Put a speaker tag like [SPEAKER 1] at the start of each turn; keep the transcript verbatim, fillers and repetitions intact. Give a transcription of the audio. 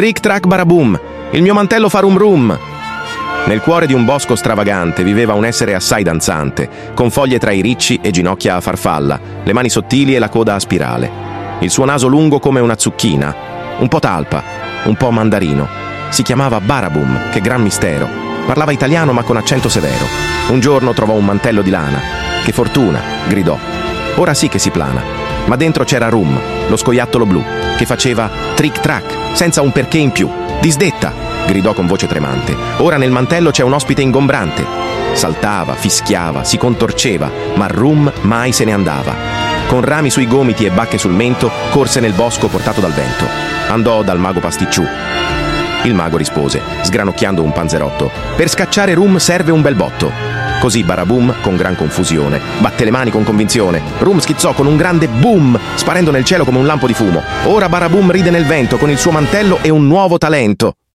[SPEAKER 1] Trick track baraboom! Il mio mantello fa rum rum! Nel cuore di un bosco stravagante viveva un essere assai danzante, con foglie tra i ricci e ginocchia a farfalla, le mani sottili e la coda a spirale. Il suo naso lungo come una zucchina, un po' talpa, un po' mandarino. Si chiamava Baraboom, che gran mistero. Parlava italiano ma con accento severo. Un giorno trovò un mantello di lana. Che fortuna, gridò. Ora sì che si plana. Ma dentro c'era Rum, lo scoiattolo blu, che faceva trick track, senza un perché in più. Disdetta, gridò con voce tremante. Ora nel mantello c'è un ospite ingombrante. Saltava, fischiava, si contorceva, ma Rum mai se ne andava. Con rami sui gomiti e bacche sul mento, corse nel bosco portato dal vento. Andò dal mago pasticciù. Il mago rispose, sgranocchiando un panzerotto: per scacciare Rum serve un bel botto. Così Baraboom, con gran confusione, batte le mani con convinzione. Rum schizzò con un grande boom, sparendo nel cielo come un lampo di fumo. Ora Baraboom ride nel vento con il suo mantello e un nuovo talento.